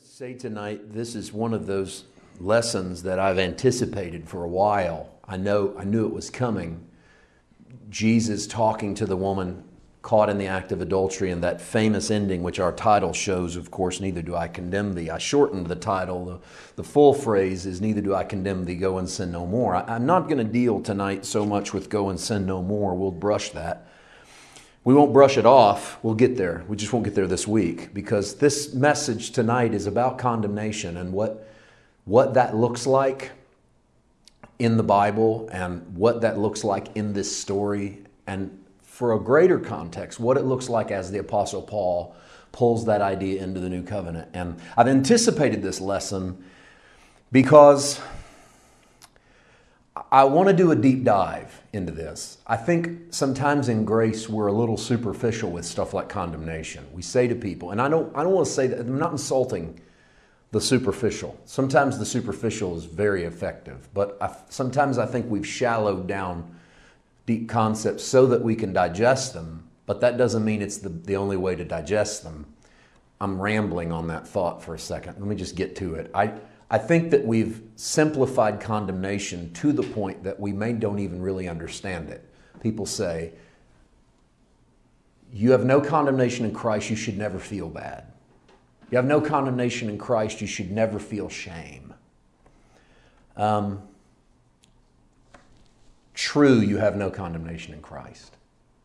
say tonight, this is one of those lessons that I've anticipated for a while. I knew it was coming. Jesus talking to the woman caught in the act of adultery, and that famous ending, which our title shows, of course, neither do I condemn thee. I shortened the title. The full phrase is, neither do I condemn thee, go and sin no more. I'm not going to deal tonight so much with go and sin no more. We'll brush that. We won't brush it off. We'll get there. We just won't get there this week, because this message tonight is about condemnation and what that looks like in the Bible and what that looks like in this story, and for a greater context, what it looks like as the Apostle Paul pulls that idea into the New Covenant. And I've anticipated this lesson because I want to do a deep dive into this. I think sometimes in grace we're a little superficial with stuff like condemnation. We say to people, and I don't want to say that, I'm not insulting the superficial. Sometimes the superficial is very effective, but sometimes I think we've shallowed down deep concepts so that we can digest them, but that doesn't mean it's the only way to digest them. I'm rambling on that thought for a second. Let me just get to it. I think that we've simplified condemnation to the point that we don't even really understand it. People say, you have no condemnation in Christ, you should never feel bad. You have no condemnation in Christ, you should never feel shame. True, you have no condemnation in Christ.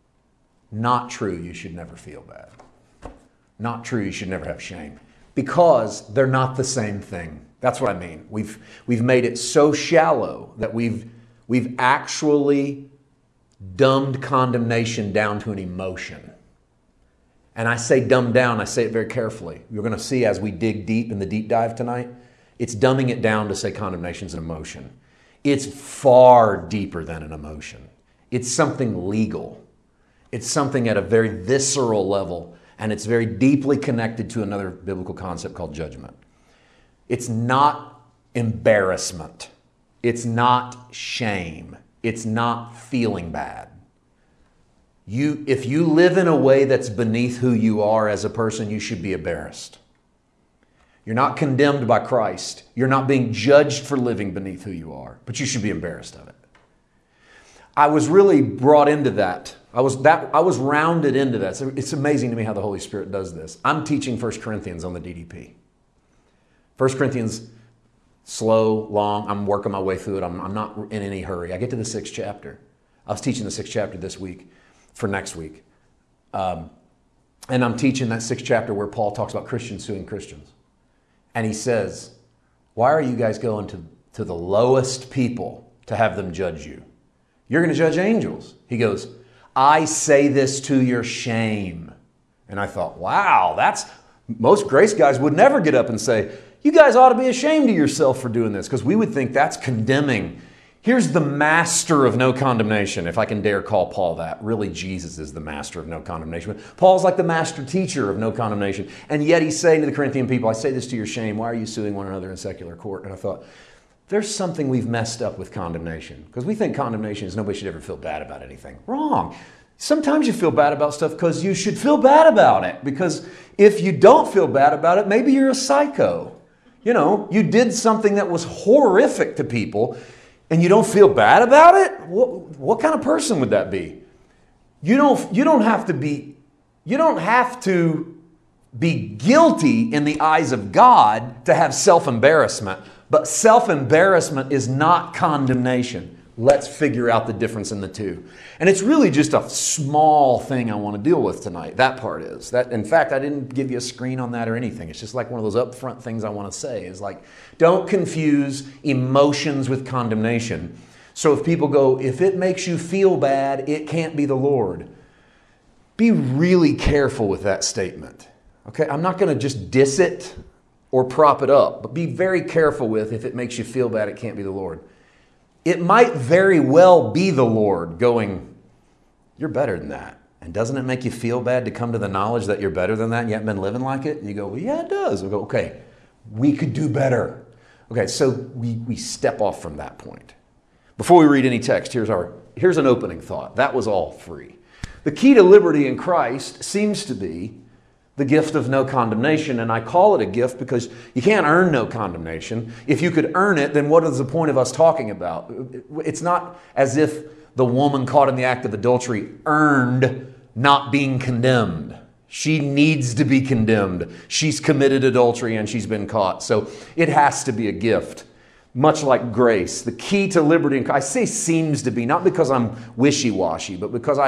Not true, you should never feel bad. Not true, you should never have shame. Because they're not the same thing. That's what I mean. We've made it so shallow that we've actually dumbed condemnation down to an emotion. And I say dumbed down, I say it very carefully. You're going to see as we dig deep in the deep dive tonight, it's dumbing it down to say condemnation is an emotion. It's far deeper than an emotion. It's something legal. It's something at a very visceral level, and it's very deeply connected to another biblical concept called judgment. It's not embarrassment. It's not shame. It's not feeling bad. If you live in a way that's beneath who you are as a person, you should be embarrassed. You're not condemned by Christ. You're not being judged for living beneath who you are, but you should be embarrassed of it. I was really brought into that. I was rounded into that. So it's amazing to me how the Holy Spirit does this. I'm teaching 1 Corinthians on the DDP. 1 Corinthians, slow, long. I'm working my way through it. I'm not in any hurry. I get to the 6th chapter. I was teaching the 6th chapter this week for next week. And I'm teaching that 6th chapter where Paul talks about Christians suing Christians. And he says, why are you guys going to the lowest people to have them judge you? You're going to judge angels. He goes, I say this to your shame. And I thought, wow, most grace guys would never get up and say, you guys ought to be ashamed of yourself for doing this, because we would think that's condemning. Here's the master of no condemnation, if I can dare call Paul that. Really, Jesus is the master of no condemnation. Paul's like the master teacher of no condemnation. And yet he's saying to the Corinthian people, I say this to your shame. Why are you suing one another in secular court? And I thought, there's something we've messed up with condemnation. Because we think condemnation is nobody should ever feel bad about anything. Wrong. Sometimes you feel bad about stuff because you should feel bad about it. Because if you don't feel bad about it, maybe you're a psycho. You know, you did something that was horrific to people and you don't feel bad about it? What kind of person would that be? You don't have to be guilty in the eyes of God to have self-embarrassment. But self-embarrassment is not condemnation. Let's figure out the difference in the two. And it's really just a small thing I want to deal with tonight. That part is. In fact, I didn't give you a screen on that or anything. It's just like one of those upfront things I want to say is like, don't confuse emotions with condemnation. So if people go, if it makes you feel bad, it can't be the Lord. Be really careful with that statement. Okay, I'm not going to just diss it or prop it up, but be very careful with if it makes you feel bad, it can't be the Lord. It might very well be the Lord going, you're better than that. And doesn't it make you feel bad to come to the knowledge that you're better than that and you haven't been living like it? And you go, well, yeah, it does. We go, okay, we could do better. Okay, so we step off from that point. Before we read any text, here's an opening thought. That was all free. The key to liberty in Christ seems to be the gift of no condemnation. And I call it a gift because you can't earn no condemnation. If you could earn it, then what is the point of us talking about? It's not as if the woman caught in the act of adultery earned not being condemned. She needs to be condemned. She's committed adultery and she's been caught. So it has to be a gift, much like grace. The key to liberty, and I say seems to be, not because I'm wishy-washy, but because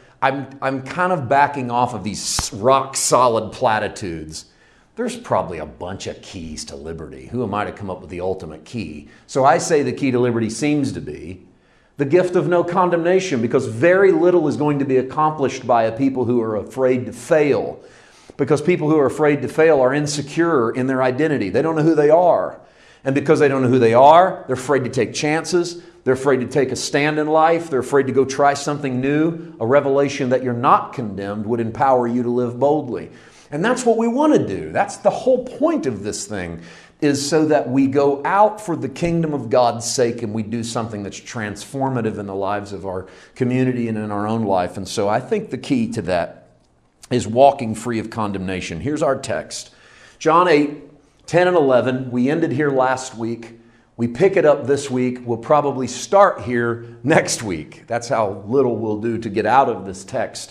I'm kind of backing off of these rock-solid platitudes. There's probably a bunch of keys to liberty. Who am I to come up with the ultimate key? So I say the key to liberty seems to be the gift of no condemnation, because very little is going to be accomplished by a people who are afraid to fail. Because people who are afraid to fail are insecure in their identity. They don't know who they are. And because they don't know who they are, they're afraid to take chances. They're afraid to take a stand in life. They're afraid to go try something new. A revelation that you're not condemned would empower you to live boldly. And that's what we want to do. That's the whole point of this thing, is so that we go out for the kingdom of God's sake and we do something that's transformative in the lives of our community and in our own life. And so I think the key to that is walking free of condemnation. Here's our text. John 8, 10 and 11. We ended here last week. We pick it up this week. We'll probably start here next week. That's how little we'll do to get out of this text.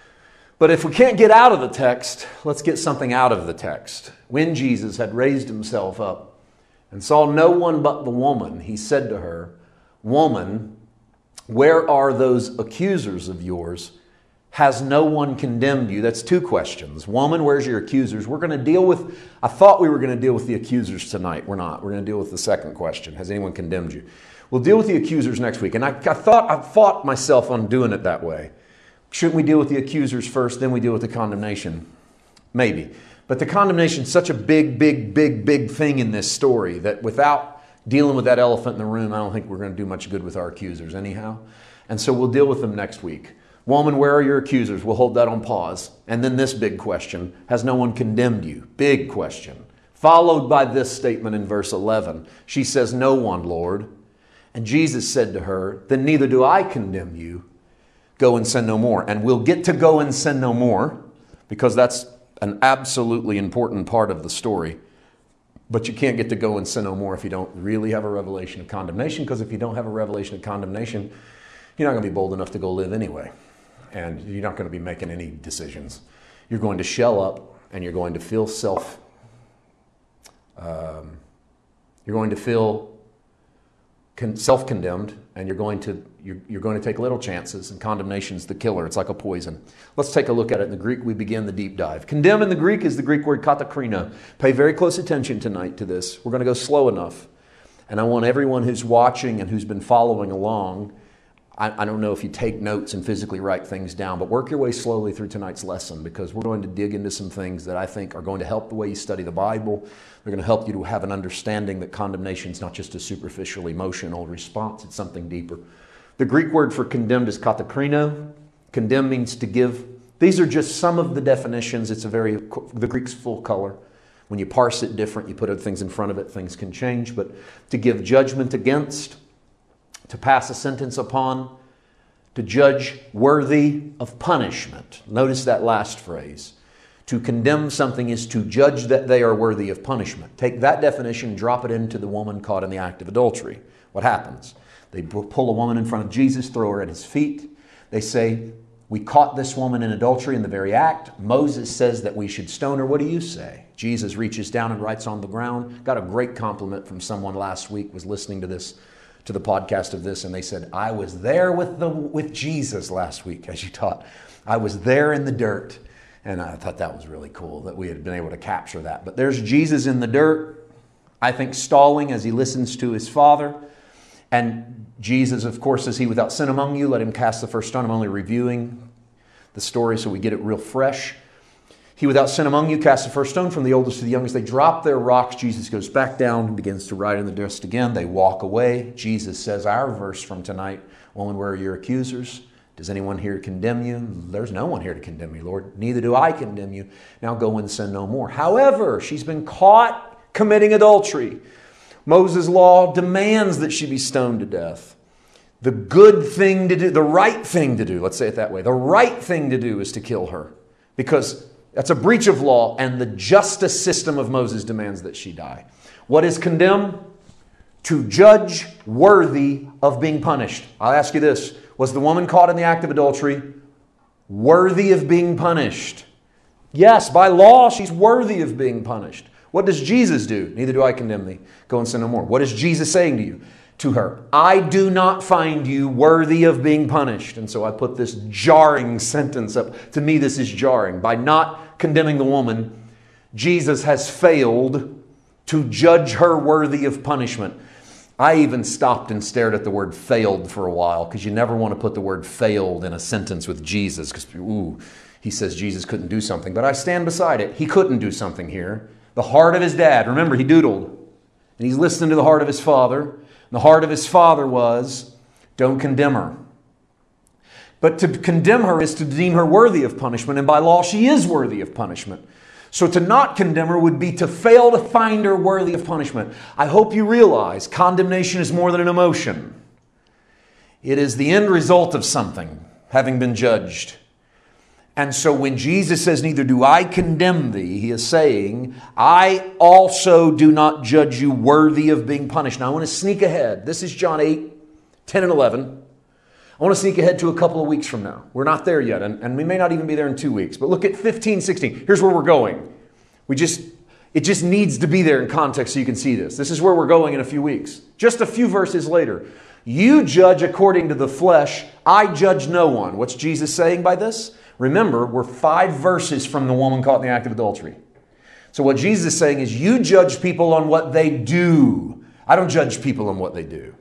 But if we can't get out of the text, let's get something out of the text. When Jesus had raised himself up and saw no one but the woman, he said to her, "Woman, where are those accusers of yours? Has no one condemned you?" That's two questions. Woman, where's your accusers? We're going to deal with, I thought we were going to deal with the accusers tonight. We're not. We're going to deal with the second question. Has anyone condemned you? We'll deal with the accusers next week. And I fought myself on doing it that way. Shouldn't we deal with the accusers first, then we deal with the condemnation? Maybe. But the condemnation is such a big thing in this story that without dealing with that elephant in the room, I don't think we're going to do much good with our accusers anyhow. And so we'll deal with them next week. Woman, where are your accusers? We'll hold that on pause. And then this big question, has no one condemned you? Big question. Followed by this statement in verse 11. She says, "No one, Lord." And Jesus said to her, "Then neither do I condemn you. Go and sin no more." And we'll get to go and sin no more, because that's an absolutely important part of the story. But you can't get to go and sin no more if you don't really have a revelation of condemnation, because if you don't have a revelation of condemnation, you're not going to be bold enough to go live anyway. And you're not going to be making any decisions. You're going to shell up and you're going to feel self-condemned, and you're going to take little chances, and condemnation's the killer. It's like a poison. Let's take a look at it in the Greek. We begin the deep dive. Condemn in the Greek is the Greek word katakrino. Pay very close attention tonight to this. We're going to go slow enough, and I want everyone who's watching and who's been following along, I don't know if you take notes and physically write things down, but work your way slowly through tonight's lesson, because we're going to dig into some things that I think are going to help the way you study the Bible. They're going to help you to have an understanding that condemnation is not just a superficial emotional response, it's something deeper. The Greek word for condemned is katakrino. Condemn means to give. These are just some of the definitions. The Greek's full color. When you parse it different, you put other things in front of it, things can change. But to give judgment against, to pass a sentence upon, to judge worthy of punishment. Notice that last phrase. To condemn something is to judge that they are worthy of punishment. Take that definition, drop it into the woman caught in the act of adultery. What happens? They pull a woman in front of Jesus, throw her at his feet. They say, "We caught this woman in adultery in the very act. Moses says that we should stone her. What do you say?" Jesus reaches down and writes on the ground. Got a great compliment from someone last week, was listening to the podcast of this, and they said, "I was there with Jesus last week," as you taught. I was there in the dirt. And I thought that was really cool that we had been able to capture that. But there's Jesus in the dirt, I think stalling as he listens to his Father. And Jesus, of course, says, "He without sin among you, let him cast the first stone." I'm only reviewing the story so we get it real fresh. "He without sin among you, cast the first stone," from the oldest to the youngest. They drop their rocks. Jesus goes back down and begins to write in the dust again. They walk away. Jesus says our verse from tonight, "Woman, where are your accusers? Does anyone here condemn you?" "There's no one here to condemn me, Lord. Neither do I condemn you. Now go and sin no more." However, she's been caught committing adultery. Moses' law demands that she be stoned to death. The good thing to do, the right thing to do, let's say it that way, the right thing to do is to kill her. Because That's a breach of law, and the justice system of Moses demands that she die. What is condemn? To judge worthy of being punished. I'll ask you this. Was the woman caught in the act of adultery worthy of being punished? Yes, by law, she's worthy of being punished. What does Jesus do? Neither do I condemn thee. Go and sin no more. What is Jesus saying to you? To her, I do not find you worthy of being punished. And so I put this jarring sentence up. To me, this is jarring. By not condemning the woman, Jesus has failed to judge her worthy of punishment. I even stopped and stared at the word failed for a while, because you never want to put the word failed in a sentence with Jesus, because, he says Jesus couldn't do something. But I stand beside it. He couldn't do something here. The heart of his dad, remember, he doodled. And he's listening to the heart of his father. The heart of his father was, don't condemn her. But to condemn her is to deem her worthy of punishment, and by law she is worthy of punishment. So to not condemn her would be to fail to find her worthy of punishment. I hope you realize condemnation is more than an emotion. It is the end result of something having been judged. And so when Jesus says, neither do I condemn thee, he is saying, I also do not judge you worthy of being punished. Now I want to sneak ahead. This is John 8, 10 and 11. I want to sneak ahead to a couple of weeks from now. We're not there yet, and we may not even be there in 2 weeks. But look at 15, 16. Here's where we're going. It just needs to be there in context so you can see this. This is where we're going in a few weeks. Just a few verses later. You judge according to the flesh. I judge no one. What's Jesus saying by this? Remember, we're 5 verses from the woman caught in the act of adultery. So what Jesus is saying is, you judge people on what they do. I don't judge people on what they do.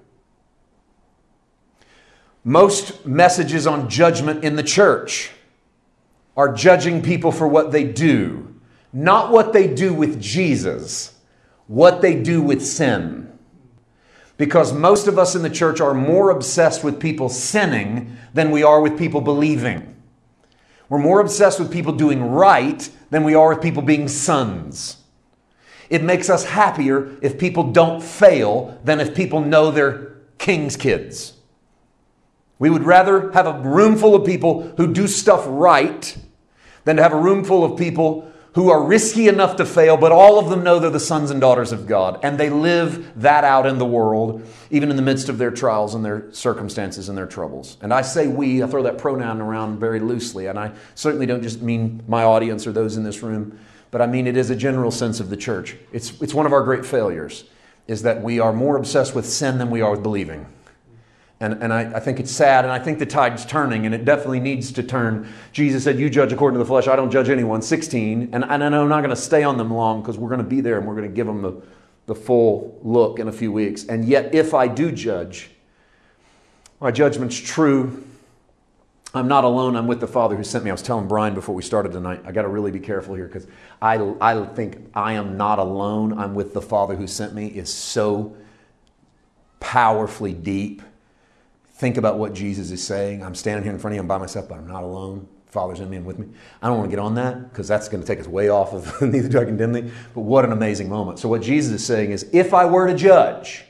Most messages on judgment in the church are judging people for what they do. Not what they do with Jesus, what they do with sin. Because most of us in the church are more obsessed with people sinning than we are with people believing. We're more obsessed with people doing right than we are with people being sons. It makes us happier if people don't fail than if people know they're king's kids. We would rather have a room full of people who do stuff right than to have a room full of people who are risky enough to fail, but all of them know they're the sons and daughters of God. And they live that out in the world, even in the midst of their trials and their circumstances and their troubles. And I say we, I throw that pronoun around very loosely. And I certainly don't just mean my audience or those in this room, but I mean it is a general sense of the church. It's one of our great failures, is that we are more obsessed with sin than we are with believing. And I think it's sad, and I think the tide's turning, and it definitely needs to turn. Jesus said, you judge according to the flesh, I don't judge anyone. 16, and I know I'm not going to stay on them long, because we're going to be there, and we're going to give them the full look in a few weeks. And yet, if I do judge, my judgment's true. I'm not alone. I'm with the Father who sent me. I was telling Brian before we started tonight, I got to really be careful here, because I think I am not alone. I'm with the Father who sent me is so powerfully deep. Think about what Jesus is saying. I'm standing here in front of you. I'm by myself, but I'm not alone. Father's in me and with me. I don't want to get on that, because that's going to take us way off of neither do I condemn thee. But what an amazing moment. So what Jesus is saying is, if I were to judge,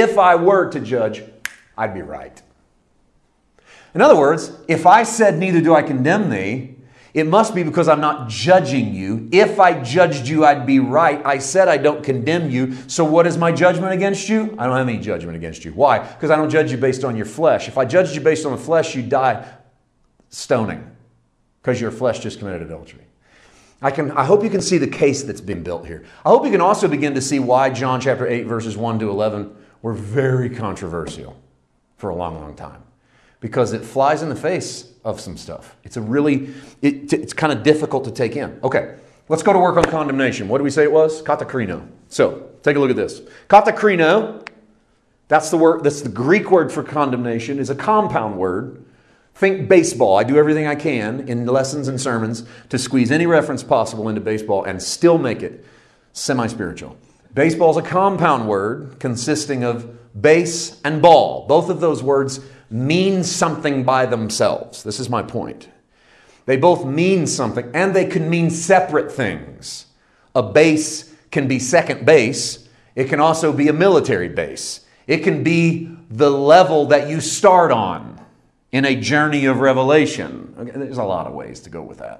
I'd be right. In other words, if I said, neither do I condemn thee, it must be because I'm not judging you. If I judged you, I'd be right. I said I don't condemn you. So what is my judgment against you? I don't have any judgment against you. Why? Because I don't judge you based on your flesh. If I judged you based on the flesh, you'd die stoning, because your flesh just committed adultery. I hope you can see the case that's been built here. I hope you can also begin to see why John chapter 8, verses 1 to 11 were very controversial for a long, long time. Because it flies in the face of some stuff. It's kind of difficult to take in. Okay, let's go to work on condemnation. What did we say it was? Katakrino. So, take a look at this. Katakrino, that's the Greek word for condemnation, is a compound word. Think baseball. I do everything I can in lessons and sermons to squeeze any reference possible into baseball and still make it semi-spiritual. Baseball is a compound word consisting of base and ball. Both of those words mean something by themselves. This is my point. They both mean something, and they can mean separate things. A base can be second base. It can also be a military base. It can be the level that you start on in a journey of revelation. Okay, there's a lot of ways to go with that.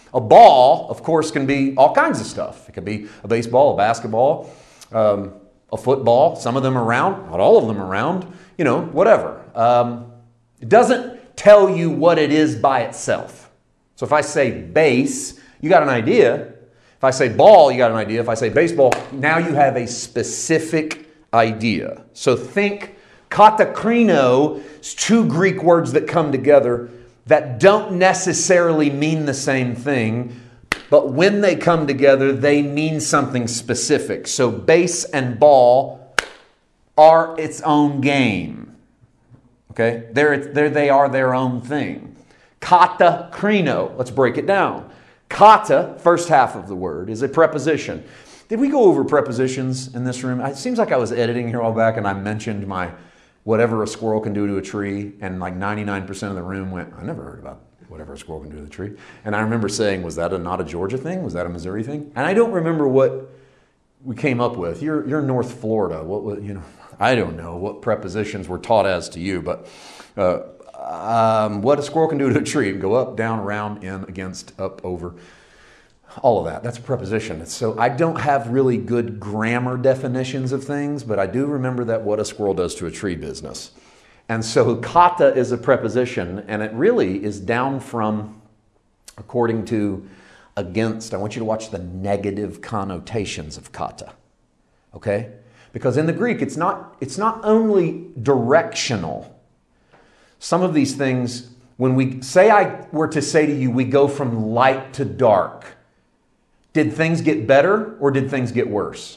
A ball, of course, can be all kinds of stuff. It could be a baseball, a basketball, a football. Some of them are round, not all of them are round, whatever. It doesn't tell you what it is by itself. So if I say base, you got an idea. If I say ball, you got an idea. If I say baseball, now you have a specific idea. So think katakrino is two Greek words that come together that don't necessarily mean the same thing, but when they come together, they mean something specific. So base and ball are its own game. Okay? They are their own thing. Katakrino, let's break it down. Kata, first half of the word, is a preposition. Did we go over prepositions in this room? It seems like I was editing here a while back and I mentioned my whatever a squirrel can do to a tree, and like 99% of the room went, I never heard about whatever a squirrel can do to a tree. And I remember saying, was that not a Georgia thing? Was that a Missouri thing? And I don't remember what we came up with. You're North Florida. I don't know what prepositions were taught as to you, but what a squirrel can do to a tree: go up, down, around, in, against, up, over. All of that. That's a preposition. So I don't have really good grammar definitions of things, but I do remember that what a squirrel does to a tree business. And so kata is a preposition, and it really is down from, according to, against. I want you to watch the negative connotations of kata. Okay? Because in the Greek, it's not only directional. Some of these things, when we say, I were to say to you, we go from light to dark. Did things get better or did things get worse?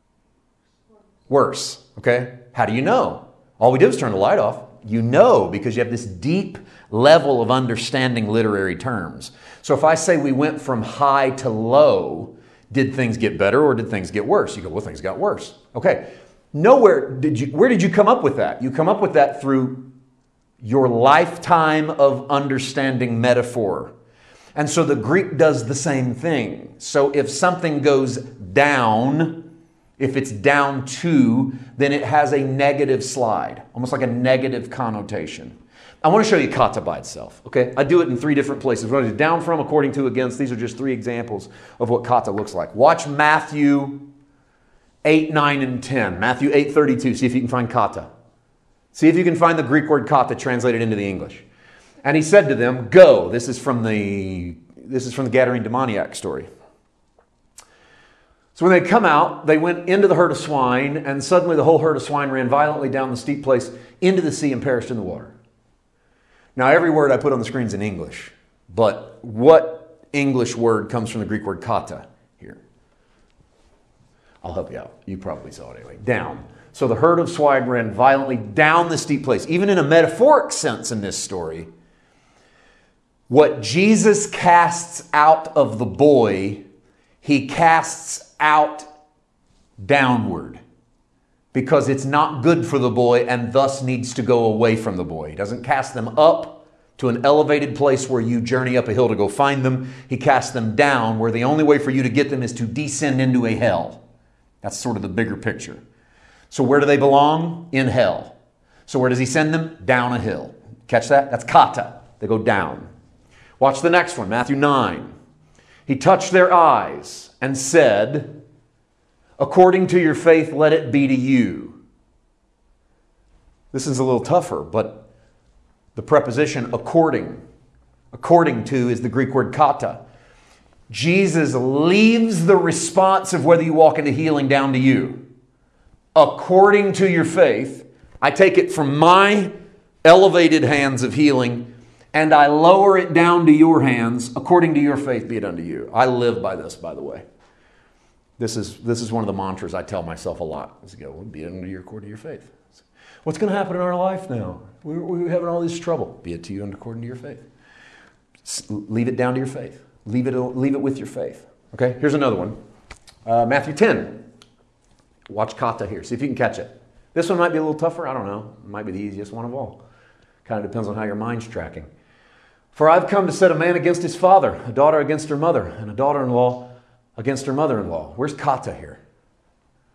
Worse, okay? How do you know? All we did was turn the light off. You know because you have this deep level of understanding literary terms. So if I say we went from high to low, did things get better or did things get worse? You go, well, things got worse. Okay. Where did you come up with that? You come up with that through your lifetime of understanding metaphor. And so the Greek does the same thing. So if something goes down, if it's down to, then it has a negative slide, almost like a negative connotation. I want to show you kata by itself, okay? I do it in 3 different places. What is down from, according to, against. These are just 3 examples of what kata looks like. Watch Matthew 8, 9, and 10. Matthew 8:32. See if you can find kata. See if you can find the Greek word kata translated into the English. And he said to them, go. This is from the Gadarene demoniac story. So when they come out, they went into the herd of swine, and suddenly the whole herd of swine ran violently down the steep place into the sea and perished in the water. Now, every word I put on the screen is in English, but what English word comes from the Greek word kata here? I'll help you out. You probably saw it anyway. Down. So the herd of swine ran violently down the steep place. Even in a metaphoric sense in this story, what Jesus casts out of the boy, he casts out downward because it's not good for the boy and thus needs to go away from the boy. He doesn't cast them up to an elevated place where you journey up a hill to go find them. He casts them down where the only way for you to get them is to descend into a hell. That's sort of the bigger picture. So where do they belong? In hell. So where does he send them? Down a hill. Catch that? That's kata. They go down. Watch the next one, Matthew 9. He touched their eyes and said, according to your faith, let it be to you. This is a little tougher, but the preposition according to is the Greek word kata. Jesus leaves the response of whether you walk into healing down to you. According to your faith, I take it from my elevated hands of healing and I lower it down to your hands. According to your faith, be it unto you. I live by this, by the way. This is one of the mantras I tell myself a lot. Is to go, well, be it unto you according to your faith. What's going to happen in our life now? We're having all this trouble. Be it to you and according to your faith. Leave it down to your faith. Leave it with your faith. Okay, here's another one. Matthew 10. Watch kata here. See if you can catch it. This one might be a little tougher. I don't know. It might be the easiest one of all. Kind of depends on how your mind's tracking. For I've come to set a man against his father, a daughter against her mother, and a daughter-in-law against her mother-in-law. Where's kata here?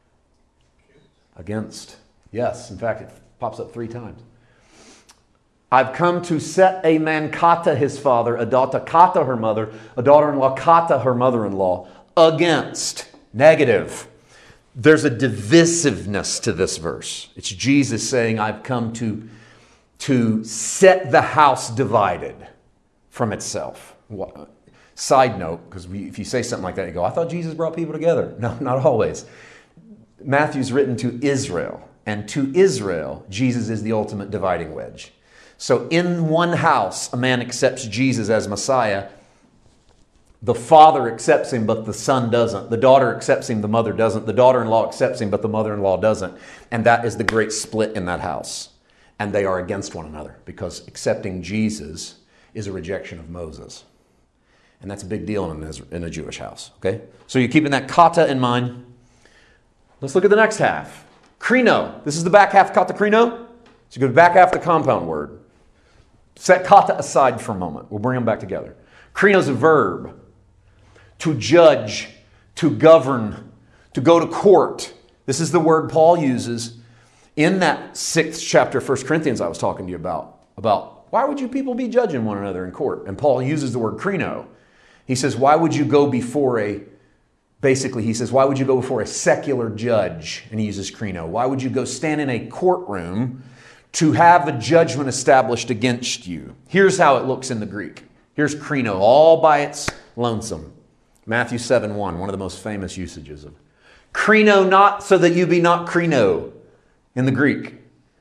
Against. Yes, in fact, it pops up 3 times. I've come to set a man kata his father, a daughter kata her mother, a daughter-in-law kata her mother-in-law, against. Negative. There's a divisiveness to this verse. It's Jesus saying, I've come to set the house divided from itself. Side note, because if you say something like that, you go, I thought Jesus brought people together. No, not always. Matthew's written to Israel, and to Israel, Jesus is the ultimate dividing wedge. So in one house, a man accepts Jesus as Messiah. The father accepts him, but the son doesn't. The daughter accepts him, the mother doesn't. The daughter-in-law accepts him, but the mother-in-law doesn't. And that is the great split in that house. And they are against one another because accepting Jesus is a rejection of Moses. And that's a big deal in a Jewish house. Okay? So you're keeping that kata in mind. Let's look at the next half. Krino. This is the back half, kata krino. So you go to the back half of the compound word. Set kata aside for a moment. We'll bring them back together. Krino is a verb. To judge, to govern, to go to court. This is the word Paul uses in that 6th chapter of 1 Corinthians I was talking to you about why would you people be judging one another in court? And Paul uses the word krino. He says, why would you go before why would you go before a secular judge? And he uses krino. Why would you go stand in a courtroom to have a judgment established against you? Here's how it looks in the Greek. Here's krino all by its lonesome. Matthew 7:1, one of the most famous usages of krino, not so that you be not krino in the Greek.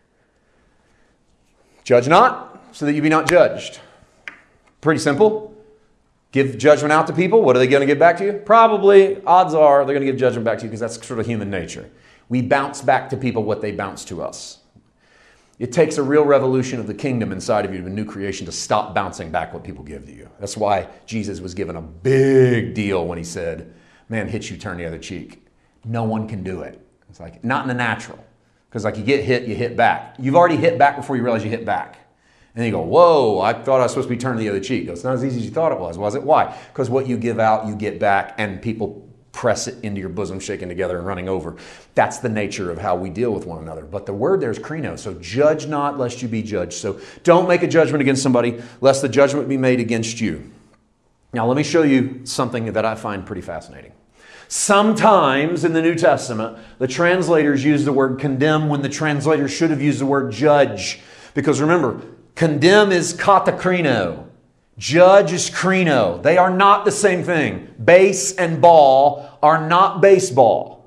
Judge not so that you be not judged. Pretty simple. Give judgment out to people. What are they going to give back to you? Probably, odds are, they're going to give judgment back to you because that's sort of human nature. We bounce back to people what they bounce to us. It takes a real revolution of the kingdom inside of you, of a new creation, to stop bouncing back what people give to you. That's why Jesus was given a big deal when he said, man hits you, turn the other cheek. No one can do it. It's like, not in the natural. Because like you get hit, you hit back. You've already hit back before you realize you hit back. And then you go, whoa, I thought I was supposed to be turning the other cheek. It's not as easy as you thought it was it? Why? Because what you give out, you get back, and people press it into your bosom, shaking together and running over. That's the nature of how we deal with one another. But the word there is krino. So judge not, lest you be judged. So don't make a judgment against somebody, lest the judgment be made against you. Now let me show you something that I find pretty fascinating. Sometimes in the New Testament, the translators use the word condemn when the translators should have used the word judge. Because remember, condemn is katakrino. Judge is krino. They are not the same thing. Base and ball are not baseball.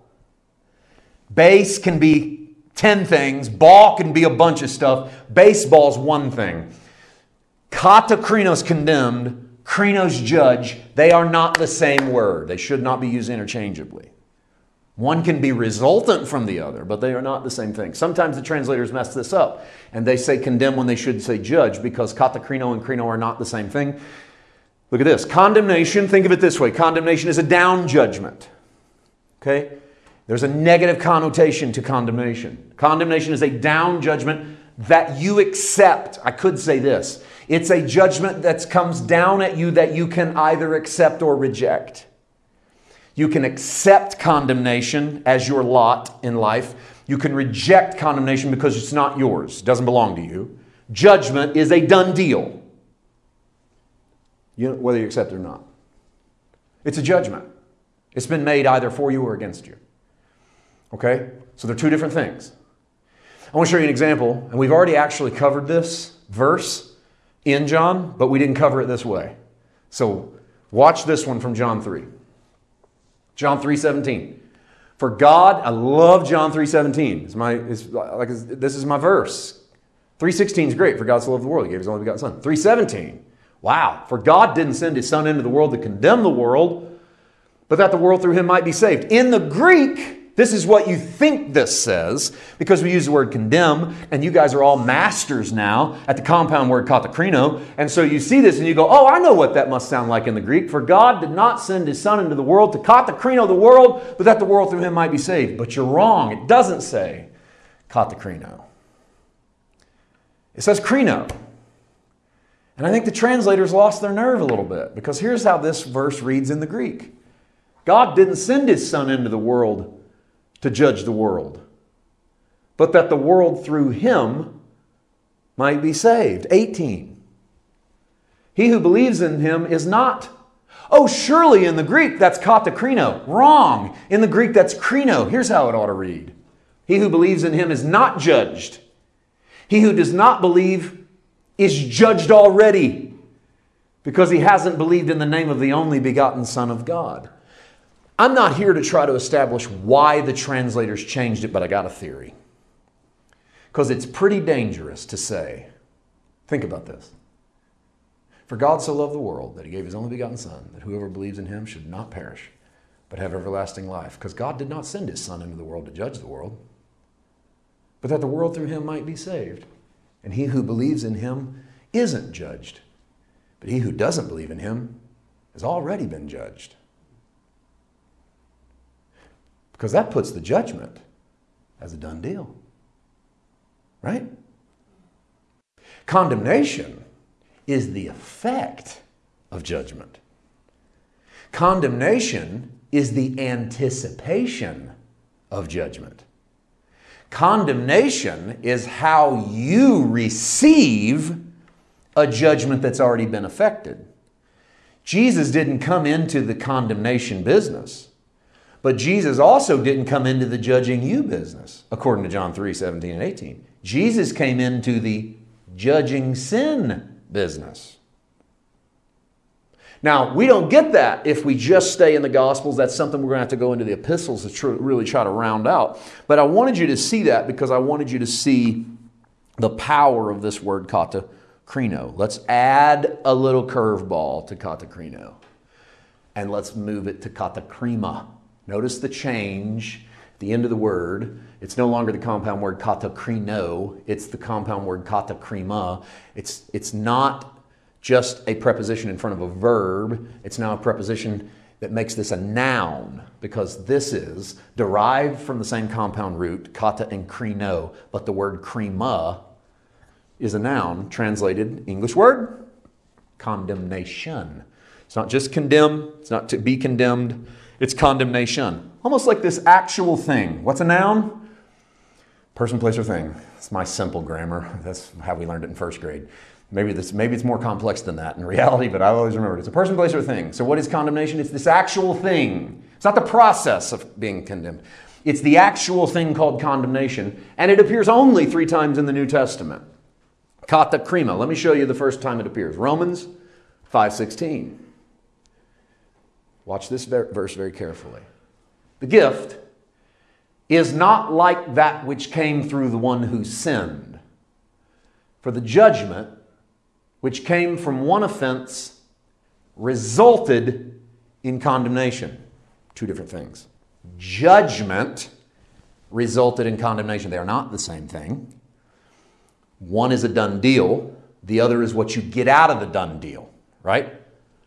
Base can be 10 things. Ball can be a bunch of stuff. Baseball's one thing. Katakrino's condemned. Krino's judge. They are not the same word. They should not be used interchangeably. One can be resultant from the other, but they are not the same thing. Sometimes the translators mess this up, and they say condemn when they should say judge, because katakrino and krino are not the same thing. Look at this. Condemnation, think of it this way. Condemnation is a down judgment. Okay? There's a negative connotation to condemnation. Condemnation is a down judgment that you accept. I could say this. It's a judgment that comes down at you that you can either accept or reject. You can accept condemnation as your lot in life. You can reject condemnation because it's not yours. It doesn't belong to you. Judgment is a done deal. Whether you accept it or not. It's a judgment. It's been made either for you or against you. Okay? So they're two different things. I want to show you an example, and we've already actually covered this verse in John, but we didn't cover it this way. So watch this one from John 3. John 3:17. For God, I love John 3:17. This is my verse. 3:16 is great. For God so loved the world, He gave His only begotten Son. 3:17. Wow. For God didn't send His Son into the world to condemn the world, but that the world through Him might be saved. In the Greek, this is what you think this says, because we use the word condemn, and you guys are all masters now at the compound word katakrino, and so you see this and you go, oh, I know what that must sound like in the Greek. For God did not send His Son into the world to katakrino the world, but that the world through Him might be saved. But you're wrong. It doesn't say katakrino. It says krino. And I think the translators lost their nerve a little bit, because here's how this verse reads in the Greek. God didn't send His Son into the world to judge the world, but that the world through Him might be saved. 18. He who believes in him is not. Oh, surely in the Greek that's katakrino. Wrong. In the Greek that's krino. Here's how it ought to read. He who believes in him is not judged. He who does not believe is judged already because he hasn't believed in the name of the only begotten Son of God. I'm not here to try to establish why the translators changed it, but I got a theory. Because it's pretty dangerous to say, think about this. For God so loved the world that he gave his only begotten Son, that whoever believes in him should not perish, but have everlasting life. Because God did not send his Son into the world to judge the world, but that the world through him might be saved. And he who believes in him isn't judged, but he who doesn't believe in him has already been judged. Because that puts the judgment as a done deal. Right? Condemnation is the effect of judgment. Condemnation is the anticipation of judgment. Condemnation is how you receive a judgment that's already been effected. Jesus didn't come into the condemnation business, but Jesus also didn't come into the judging you business, according to John 3, 17 and 18. Jesus came into the judging sin business. Now, we don't get that if we just stay in the Gospels. That's something we're going to have to go into the epistles to really try to round out. But I wanted you to see that because I wanted you to see the power of this word katakrino. Let's add a little curveball to katakrino. And let's move it to katakrima. Notice the change at the end of the word. It's no longer the compound word katakrino. It's the compound word katakrima. It's not just a preposition in front of a verb. It's now a preposition that makes this a noun because this is derived from the same compound root, kata and krino, but the word krima is a noun translated English word, condemnation. It's not just condemn. It's not to be condemned. It's condemnation. Almost like this actual thing. What's a noun? Person, place, or thing. It's my simple grammar. That's how we learned it in first grade. Maybe it's more complex than that in reality, but I always remember it. It's a person, place, or thing. So what is condemnation? It's this actual thing. It's not the process of being condemned. It's the actual thing called condemnation, and it appears only 3 times in the New Testament. Katakrima. Let me show you the first time it appears. Romans 5:16. Watch this verse very carefully. The gift is not like that which came through the one who sinned. For the judgment which came from one offense resulted in condemnation. 2 different things. Judgment resulted in condemnation. They are not the same thing. One is a done deal. The other is what you get out of the done deal, right?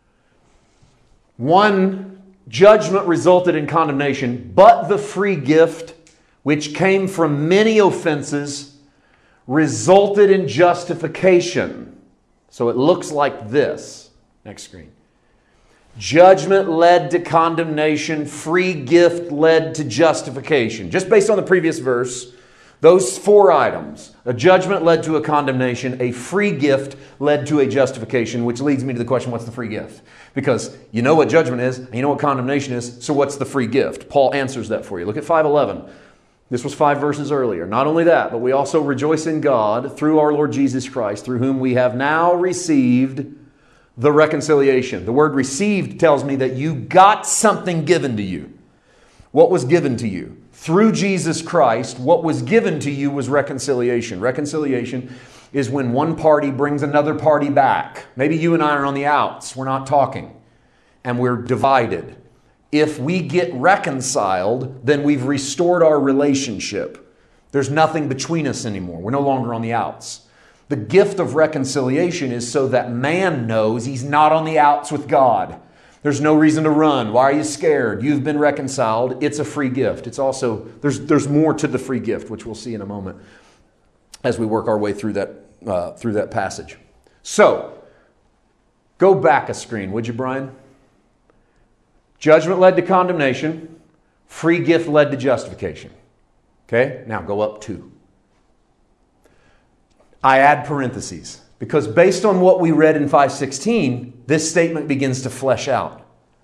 One, judgment resulted in condemnation, but the free gift, which came from many offenses, resulted in justification. So it looks like this. Next screen. Judgment led to condemnation. Free gift led to justification. Just based on the previous verse, those 4 items. A judgment led to a condemnation. A free gift led to a justification, which leads me to the question, what's the free gift? Because you know what judgment is, and you know what condemnation is, so what's the free gift? Paul answers that for you. Look at 5:11. This was 5 verses earlier. Not only that, but we also rejoice in God through our Lord Jesus Christ, through whom we have now received the reconciliation. The word received tells me that you got something given to you. What was given to you? Through Jesus Christ, what was given to you was reconciliation. Reconciliation is when one party brings another party back. Maybe you and I are on the outs. We're not talking. And we're divided. If we get reconciled, then we've restored our relationship. There's nothing between us anymore. We're no longer on the outs. The gift of reconciliation is so that man knows he's not on the outs with God. There's no reason to run. Why are you scared? You've been reconciled. It's a free gift. It's also, there's more to the free gift, which we'll see in a moment as we work our way through that passage. So, go back a screen, would you, Brian? Judgment led to condemnation. Free gift led to justification. Okay? Now go up 2. I add parentheses because based on what we read in 5:16, this statement begins to flesh out.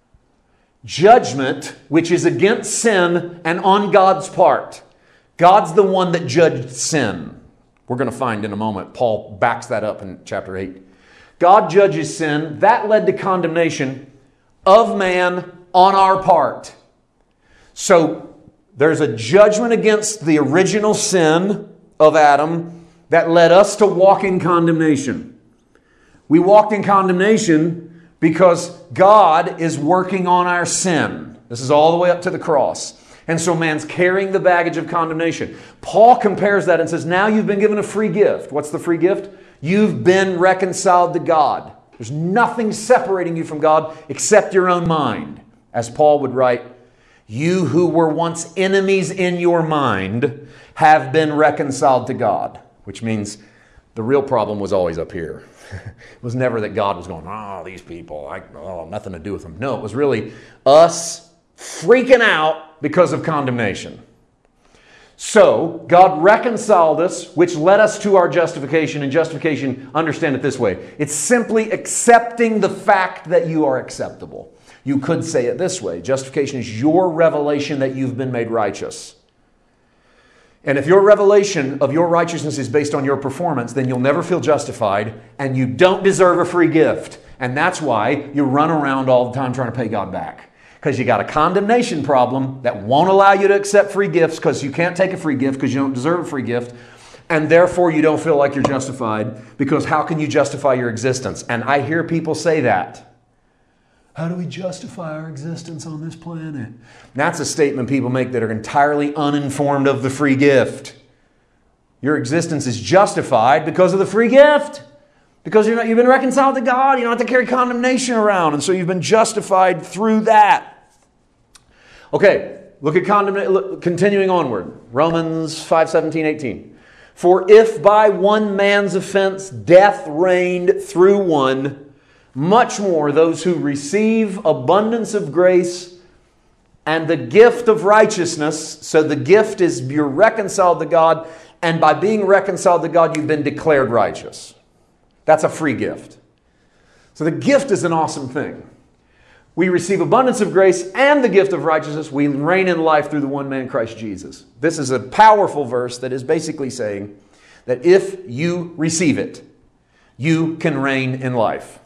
Judgment, which is against sin and on God's part. God's the one that judged sin. We're going to find in a moment, Paul backs that up in chapter 8. God judges sin. That led to condemnation of man on our part. So there's a judgment against the original sin of Adam that led us to walk in condemnation. We walked in condemnation because God is working on our sin. This is all the way up to the cross. And so man's carrying the baggage of condemnation. Paul compares that and says, now you've been given a free gift. What's the free gift? You've been reconciled to God. There's nothing separating you from God except your own mind. As Paul would write, you who were once enemies in your mind have been reconciled to God. Which means the real problem was always up here. It was never that God was going, these people, nothing to do with them. No, it was really us freaking out because of condemnation. So, God reconciled us, which led us to our justification. And justification, understand it this way. It's simply accepting the fact that you are acceptable. You could say it this way. Justification is your revelation that you've been made righteous. And if your revelation of your righteousness is based on your performance, then you'll never feel justified and you don't deserve a free gift. And that's why you run around all the time trying to pay God back. Because you got a condemnation problem that won't allow you to accept free gifts because you can't take a free gift because you don't deserve a free gift. And therefore you don't feel like you're justified because how can you justify your existence? And I hear people say that. How do we justify our existence on this planet? That's a statement people make that are entirely uninformed of the free gift. Your existence is justified because of the free gift. Because you've been reconciled to God. You don't have to carry condemnation around. And so you've been justified through that. Okay, look at condemnation. Continuing onward. Romans 5:17-18. For if by one man's offense death reigned through one, much more those who receive abundance of grace and the gift of righteousness. So the gift is you're reconciled to God, and by being reconciled to God, you've been declared righteous. That's a free gift. So the gift is an awesome thing. We receive abundance of grace and the gift of righteousness. We reign in life through the one man, Christ Jesus. This is a powerful verse that is basically saying that if you receive it, you can reign in life.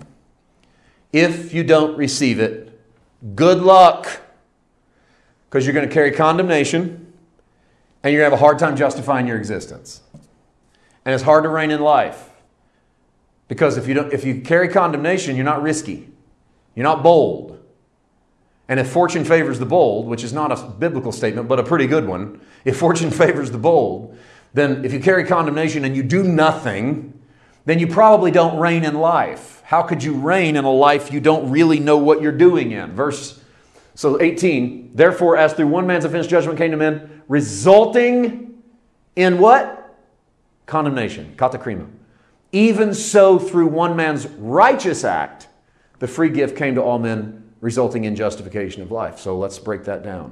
If you don't receive it, good luck, because you're going to carry condemnation and you're going to have a hard time justifying your existence. And it's hard to reign in life because if you carry condemnation, you're not risky. You're not bold. And if fortune favors the bold, which is not a biblical statement, but a pretty good one, if fortune favors the bold, then if you carry condemnation and you do nothing, then you probably don't reign in life. How could you reign in a life you don't really know what you're doing in? Verse 18, therefore, as through one man's offense judgment came to men, resulting in what? Condemnation. Katakrima. Even so, through one man's righteous act, the free gift came to all men, resulting in justification of life. So let's break that down.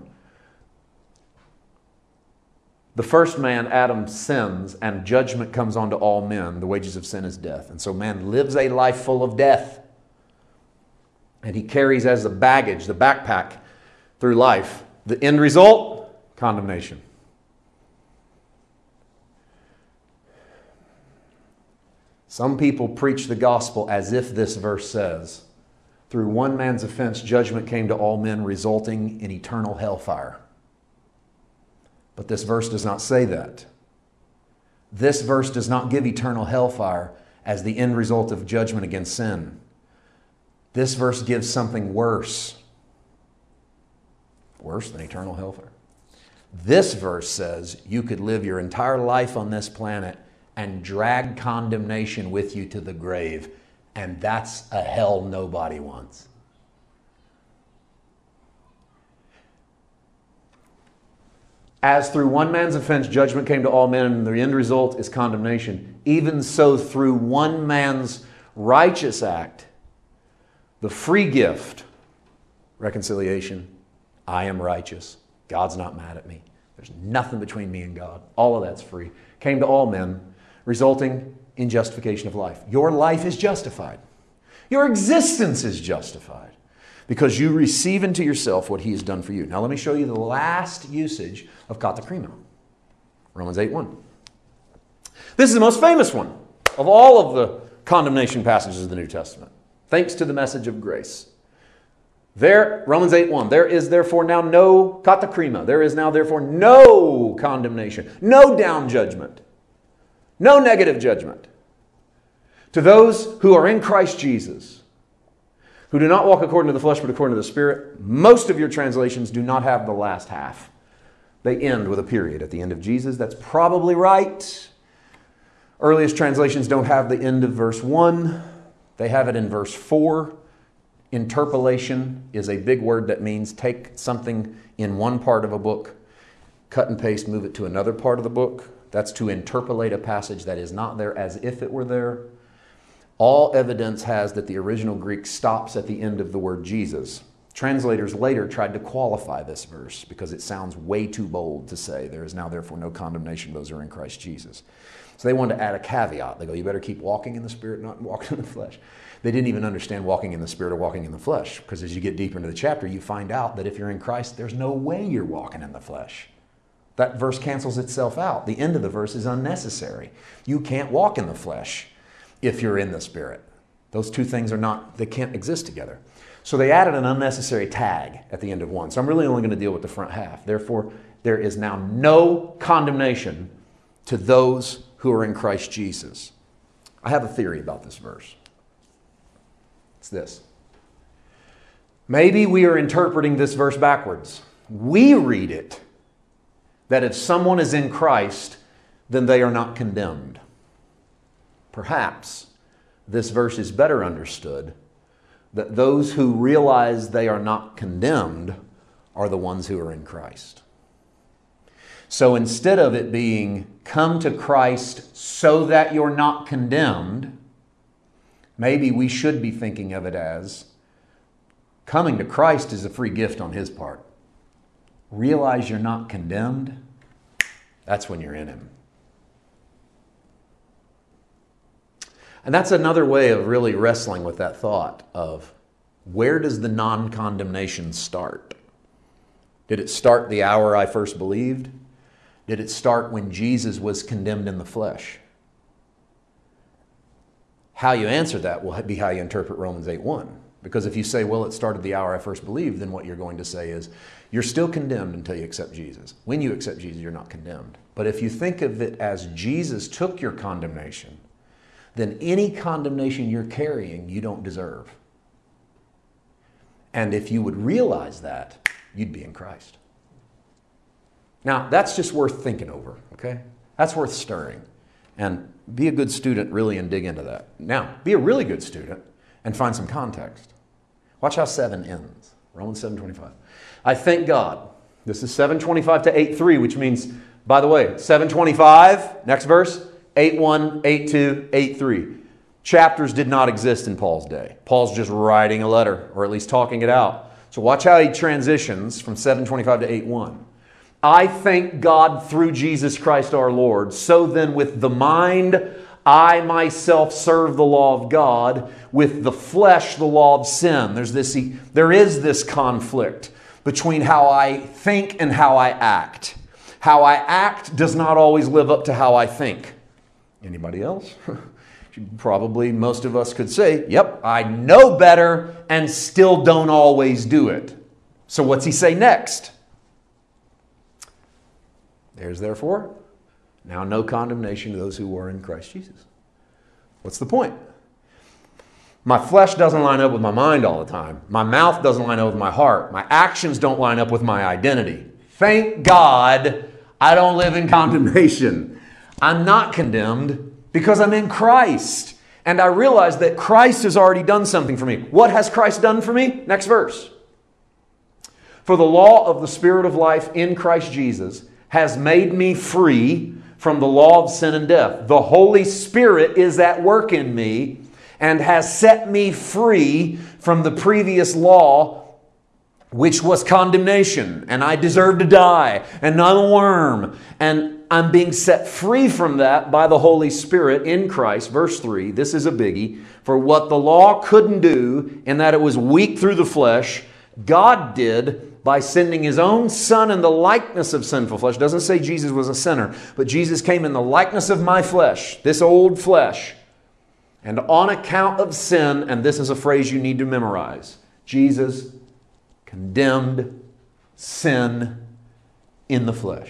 The first man, Adam, sins, and judgment comes onto all men. The wages of sin is death. And so man lives a life full of death. And he carries as a baggage, the backpack, through life. The end result, condemnation. Some people preach the gospel as if this verse says, through one man's offense, judgment came to all men, resulting in eternal hellfire. But this verse does not say that. This verse does not give eternal hellfire as the end result of judgment against sin. This verse gives something worse. Worse than eternal hellfire. This verse says you could live your entire life on this planet and drag condemnation with you to the grave. And that's a hell nobody wants. As through one man's offense, judgment came to all men, and the end result is condemnation. Even so, through one man's righteous act, the free gift, reconciliation, I am righteous. God's not mad at me. There's nothing between me and God. All of that's free. Came to all men, resulting in justification of life. Your life is justified. Your existence is justified because you receive into yourself what He has done for you. Now let me show you the last usage of katakrima. Romans 8:1. This is the most famous one of all of the condemnation passages of the New Testament. Thanks to the message of grace. There, Romans 8:1, there is therefore now no katakrima. There is now therefore no condemnation, no down judgment, no negative judgment to those who are in Christ Jesus, who do not walk according to the flesh but according to the Spirit. Most of your translations do not have the last half. They end with a period at the end of Jesus. That's probably right. Earliest translations don't have the end of verse 1. They have it in verse 4. Interpolation is a big word that means take something in one part of a book, cut and paste, move it to another part of the book. That's to interpolate a passage that is not there as if it were there. All evidence has that the original Greek stops at the end of the word Jesus. Translators later tried to qualify this verse because it sounds way too bold to say there is now therefore no condemnation to those who are in Christ Jesus. So they wanted to add a caveat. They go, you better keep walking in the Spirit, not walking in the flesh. They didn't even understand walking in the Spirit or walking in the flesh, because as you get deeper into the chapter, you find out that if you're in Christ, there's no way you're walking in the flesh. That verse cancels itself out. The end of the verse is unnecessary. You can't walk in the flesh if you're in the Spirit. Those two things they can't exist together. So they added an unnecessary tag at the end of 1. So I'm really only going to deal with the front half. Therefore, there is now no condemnation to those who are in Christ Jesus. I have a theory about this verse. It's this. Maybe we are interpreting this verse backwards. We read it that if someone is in Christ, then they are not condemned. Perhaps this verse is better understood that those who realize they are not condemned are the ones who are in Christ. So instead of it being come to Christ so that you're not condemned, maybe we should be thinking of it as coming to Christ is a free gift on His part. Realize you're not condemned, that's when you're in Him. And that's another way of really wrestling with that thought of where does the non-condemnation start? Did it start the hour I first believed? Did it start when Jesus was condemned in the flesh? How you answer that will be how you interpret Romans 8:1. Because if you say, well, it started the hour I first believed, then what you're going to say is, you're still condemned until you accept Jesus. When you accept Jesus, you're not condemned. But if you think of it as Jesus took your condemnation, then any condemnation you're carrying, you don't deserve. And if you would realize that, you'd be in Christ. Now, that's just worth thinking over, okay? That's worth stirring. And be a good student, really, and dig into that. Now, be a really good student and find some context. Watch how 7 ends. Romans 7:25. I thank God. This is 7:25 to 8:3, which means, by the way, 7:25, next verse, 8:1, 8:2, 8:3. Chapters did not exist in Paul's day. Paul's just writing a letter, or at least talking it out. So watch how he transitions from 7:25 to 8:1. I thank God through Jesus Christ our Lord. So then with the mind, I myself serve the law of God. With the flesh, the law of sin. There is this conflict between how I think and how I act. How I act does not always live up to how I think. Anybody else? Probably most of us could say, yep, I know better and still don't always do it. So what's he say next? There's therefore now no condemnation to those who are in Christ Jesus. What's the point? My flesh doesn't line up with my mind all the time. My mouth doesn't line up with my heart. My actions don't line up with my identity. Thank God I don't live in condemnation. I'm not condemned because I'm in Christ. And I realize that Christ has already done something for me. What has Christ done for me? Next verse. For the law of the Spirit of life in Christ Jesus has made me free from the law of sin and death. The Holy Spirit is at work in me and has set me free from the previous law which was condemnation, and I deserve to die, and I'm a worm, and I'm being set free from that by the Holy Spirit in Christ. Verse 3, this is a biggie. For what the law couldn't do, in that it was weak through the flesh, God did by sending His own Son in the likeness of sinful flesh. It doesn't say Jesus was a sinner, but Jesus came in the likeness of my flesh, this old flesh. And on account of sin, and this is a phrase you need to memorize, Jesus condemned sin in the flesh.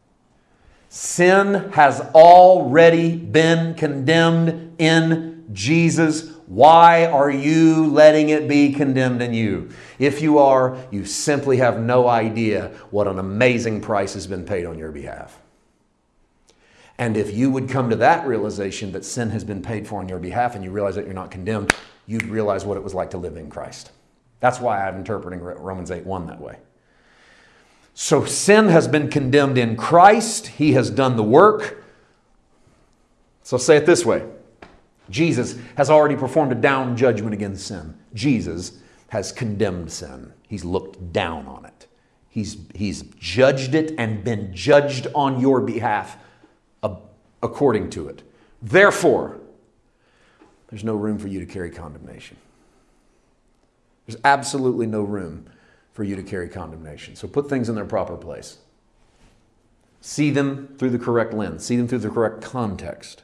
Sin has already been condemned in Jesus. Why are you letting it be condemned in you? If you are, you simply have no idea what an amazing price has been paid on your behalf. And if you would come to that realization that sin has been paid for on your behalf and you realize that you're not condemned, you'd realize what it was like to live in Christ. That's why I'm interpreting Romans 8:1 that way. So sin has been condemned in Christ. He has done the work. So say it this way. Jesus has already performed a down judgment against sin. Jesus has condemned sin. He's looked down on it. He's judged it and been judged on your behalf according to it. Therefore, there's no room for you to carry condemnation. There's absolutely no room for you to carry condemnation. So put things in their proper place. See them through the correct lens. See them through the correct context.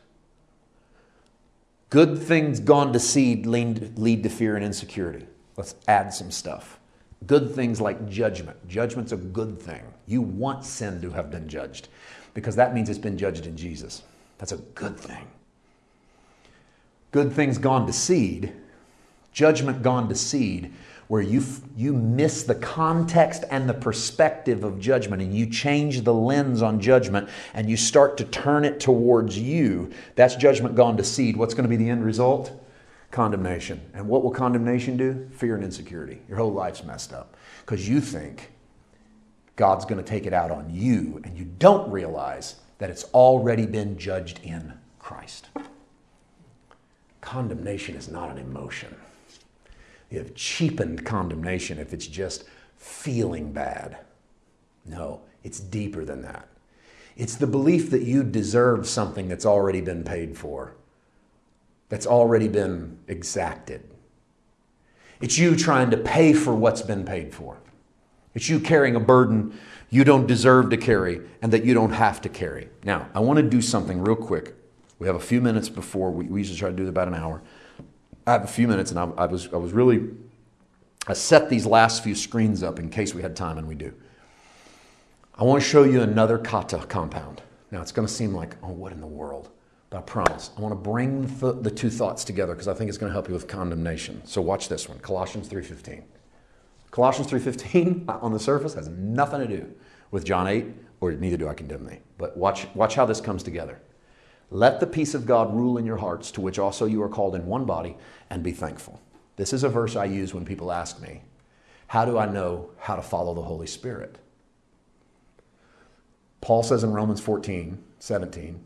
Good things gone to seed lead to fear and insecurity. Let's add some stuff. Good things like judgment. Judgment's a good thing. You want sin to have been judged because that means it's been judged in Jesus. That's a good thing. Good things gone to seed. Judgment gone to seed, where you miss the context and the perspective of judgment and you change the lens on judgment and you start to turn it towards you. That's judgment gone to seed. What's going to be the end result? Condemnation. And what will condemnation do? Fear and insecurity. Your whole life's messed up because you think God's going to take it out on you and you don't realize that it's already been judged in Christ. Condemnation is not an emotion. You have cheapened condemnation if it's just feeling bad. No, it's deeper than that. It's the belief that you deserve something that's already been paid for, that's already been exacted. It's you trying to pay for what's been paid for. It's you carrying a burden you don't deserve to carry and that you don't have to carry. Now, I want to do something real quick. We have a few minutes before. We usually try to do about an hour. I have a few minutes, and I set these last few screens up in case we had time, and we do. I want to show you another kata compound. Now, it's going to seem like, oh, what in the world? But I promise, I want to bring the two thoughts together because I think it's going to help you with condemnation. So watch this one, Colossians 3:15. Colossians 3:15 on the surface has nothing to do with John 8, or neither do I condemn thee. But watch how this comes together. Let the peace of God rule in your hearts, to which also you are called in one body, and be thankful. This is a verse I use when people ask me, how do I know how to follow the Holy Spirit? Paul says in Romans 14:17,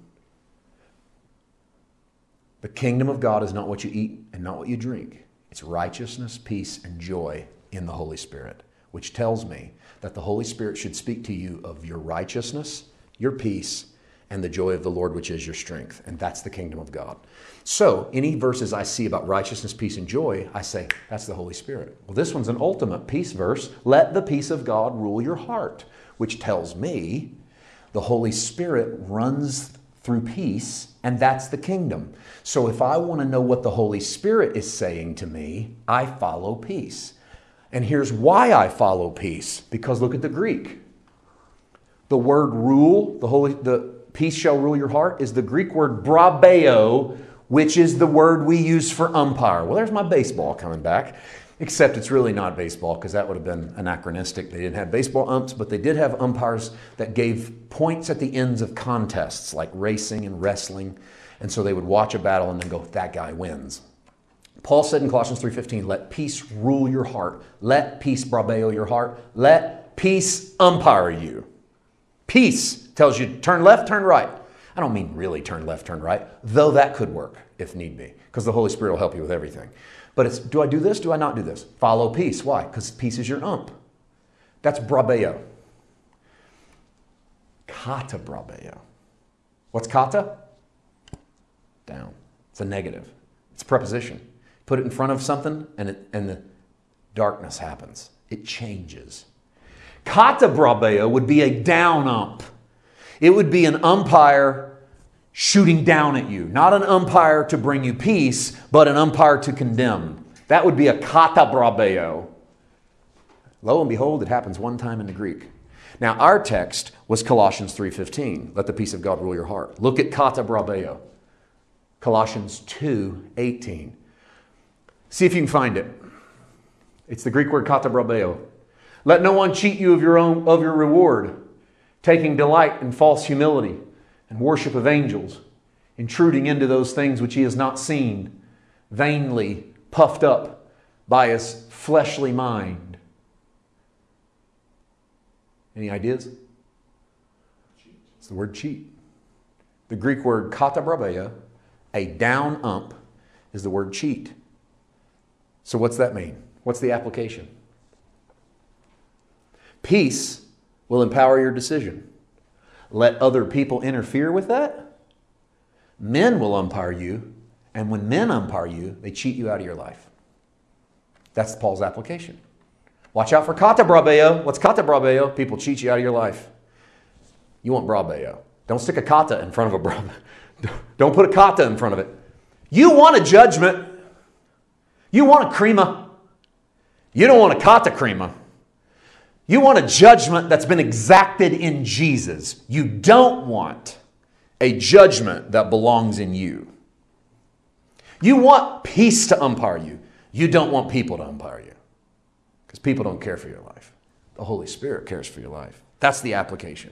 the kingdom of God is not what you eat and not what you drink. It's righteousness, peace, and joy in the Holy Spirit, which tells me that the Holy Spirit should speak to you of your righteousness, your peace, and the joy of the Lord, which is your strength. And that's the kingdom of God. So any verses I see about righteousness, peace, and joy, I say, that's the Holy Spirit. Well, this one's an ultimate peace verse. Let the peace of God rule your heart, which tells me the Holy Spirit runs through peace, and that's the kingdom. So if I want to know what the Holy Spirit is saying to me, I follow peace. And here's why I follow peace. Because look at the Greek. The word rule, the peace shall rule your heart, is the Greek word brabeo, which is the word we use for umpire. Well, there's my baseball coming back, except it's really not baseball because that would have been anachronistic. They didn't have baseball umps, but they did have umpires that gave points at the ends of contests like racing and wrestling. And so they would watch a battle and then go, that guy wins. Paul said in Colossians 3:15, let peace rule your heart. Let peace brabeo your heart. Let peace umpire you. Peace tells you turn left, turn right. I don't mean really turn left, turn right, though that could work if need be, because the Holy Spirit will help you with everything. But it's, do I do this? Do I not do this? Follow peace. Why? Because peace is your ump. That's brabeo. Kata brabeo. What's kata? Down. It's a negative. It's a preposition. Put it in front of something and the darkness happens. It changes. Kata brabeo would be a down ump. It would be an umpire shooting down at you. Not an umpire to bring you peace, but an umpire to condemn. That would be a kata brabeo. Lo and behold, it happens one time in the Greek. Now, our text was Colossians 3:15. Let the peace of God rule your heart. Look at kata brabeo. Colossians 2:18. See if you can find it. It's the Greek word kata brabeo. Let no one cheat you of your reward, taking delight in false humility and worship of angels, intruding into those things which he has not seen, vainly puffed up by his fleshly mind. Any ideas? It's the word cheat. The Greek word kata brabeo, a down ump, is the word cheat. So what's that mean? What's the application? Peace will empower your decision. Let other people interfere with that. Men will umpire you, and when men umpire you, they cheat you out of your life. That's Paul's application. Watch out for kata brabeo. What's kata brabeo? People cheat you out of your life. You want brabeo. Don't stick a kata in front of a brabeo. Don't put a kata in front of it. You want a judgment. You want a krima. You don't want a kata krima. You want a judgment that's been exacted in Jesus. You don't want a judgment that belongs in you. You want peace to umpire you. You don't want people to umpire you. Because people don't care for your life. The Holy Spirit cares for your life. That's the application.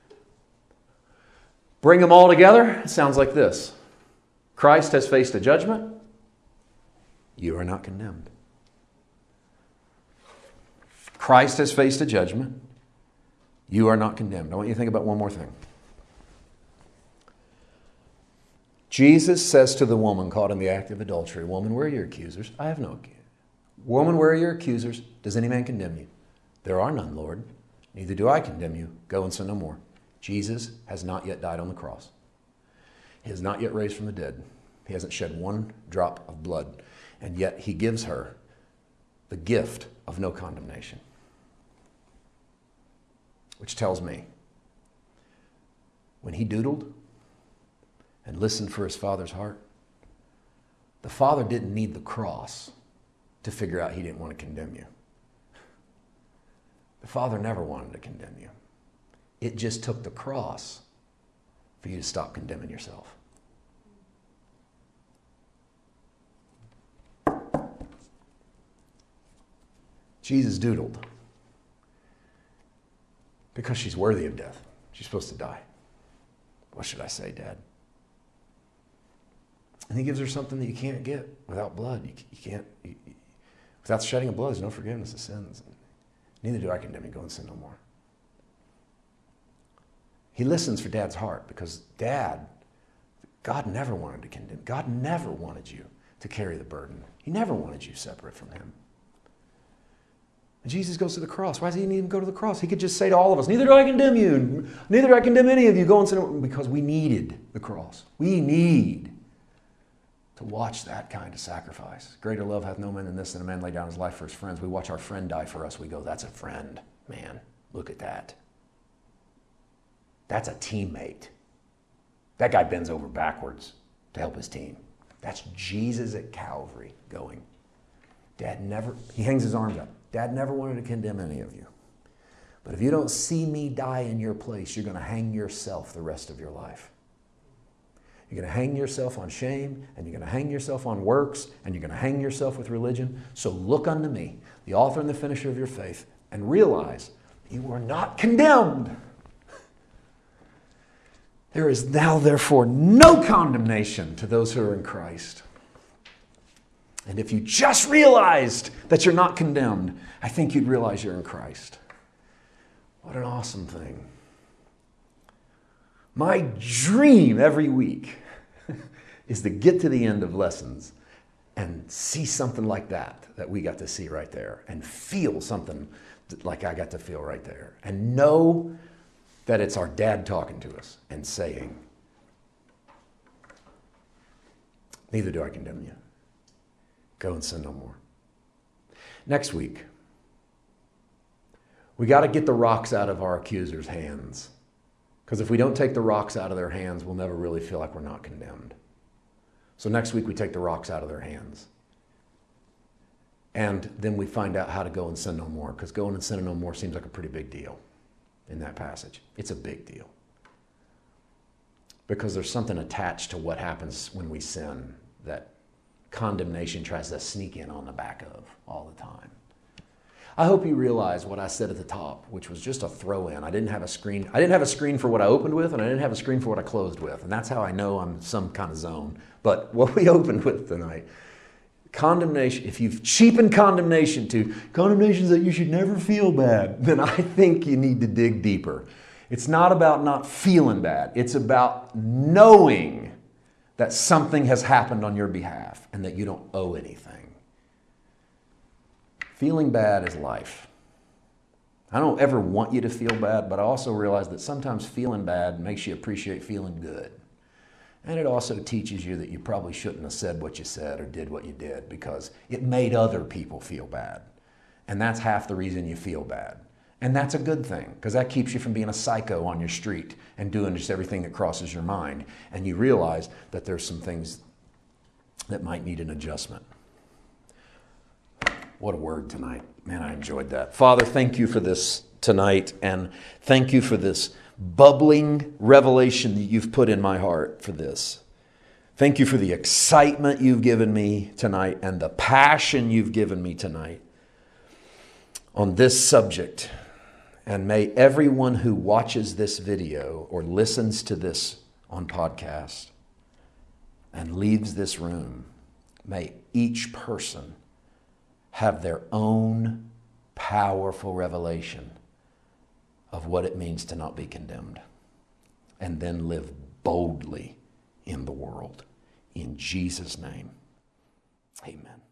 Bring them all together. It sounds like this. Christ has faced a judgment. You are not condemned. Christ has faced a judgment. You are not condemned. I want you to think about one more thing. Jesus says to the woman caught in the act of adultery, "Woman, where are your accusers?" "I have no accusers." "Woman, where are your accusers? Does any man condemn you?" "There are none, Lord." "Neither do I condemn you. Go and sin no more." Jesus has not yet died on the cross. He has not yet raised from the dead. He hasn't shed one drop of blood. And yet he gives her the gift of no condemnation. Which tells me, when he doodled and listened for his Father's heart, the Father didn't need the cross to figure out he didn't want to condemn you. The Father never wanted to condemn you. It just took the cross for you to stop condemning yourself. Jesus doodled because she's worthy of death. She's supposed to die. What should I say, Dad? And he gives her something that you can't get without blood. Without the shedding of blood, there's no forgiveness of sins. Neither do I condemn you. Go and sin no more. He listens for Dad's heart because God never wanted to condemn. God never wanted you to carry the burden. He never wanted you separate from him. And Jesus goes to the cross. Why does he need to go to the cross? He could just say to all of us, "Neither do I condemn you. Neither do I condemn any of you. Go and sin." Because we needed the cross. We need to watch that kind of sacrifice. Greater love hath no man than this, than a man lay down his life for his friends. We watch our friend die for us. We go, "That's a friend. Man, look at that. That's a teammate. That guy bends over backwards to help his team." That's Jesus at Calvary going, he hangs his arms up. "Dad never wanted to condemn any of you. But if you don't see me die in your place, you're going to hang yourself the rest of your life. You're going to hang yourself on shame, and you're going to hang yourself on works, and you're going to hang yourself with religion. So look unto me, the author and the finisher of your faith, and realize you are not condemned. There is now, therefore, no condemnation to those who are in Christ." And if you just realized that you're not condemned, I think you'd realize you're in Christ. What an awesome thing. My dream every week is to get to the end of lessons and see something like that we got to see right there, and feel something like I got to feel right there. And know that it's our dad talking to us and saying, neither do I condemn you. Go and sin no more. Next week, we got to get the rocks out of our accusers' hands. Because if we don't take the rocks out of their hands, we'll never really feel like we're not condemned. So next week, we take the rocks out of their hands. And then we find out how to go and sin no more, because going and sinning no more seems like a pretty big deal in that passage. It's a big deal. Because there's something attached to what happens when we sin that condemnation tries to sneak in on the back of all the time. I hope you realize what I said at the top, which was just a throw-in. I didn't have a screen. I didn't have a screen for what I opened with, and I didn't have a screen for what I closed with. And that's how I know I'm some kind of zone. But what we opened with tonight, condemnation, if you've cheapened condemnation to condemnations that you should never feel bad, then I think you need to dig deeper. It's not about not feeling bad. It's about knowing that something has happened on your behalf and that you don't owe anything. Feeling bad is life. I don't ever want you to feel bad, but I also realize that sometimes feeling bad makes you appreciate feeling good. And it also teaches you that you probably shouldn't have said what you said or did what you did because it made other people feel bad. And that's half the reason you feel bad. And that's a good thing, because that keeps you from being a psycho on your street and doing just everything that crosses your mind. And you realize that there's some things that might need an adjustment. What a word tonight. Man, I enjoyed that. Father, thank you for this tonight, and thank you for this bubbling revelation that you've put in my heart for this. Thank you for the excitement you've given me tonight and the passion you've given me tonight on this subject. And may everyone who watches this video or listens to this on podcast and leaves this room, may each person have their own powerful revelation of what it means to not be condemned, and then live boldly in the world. In Jesus' name, amen.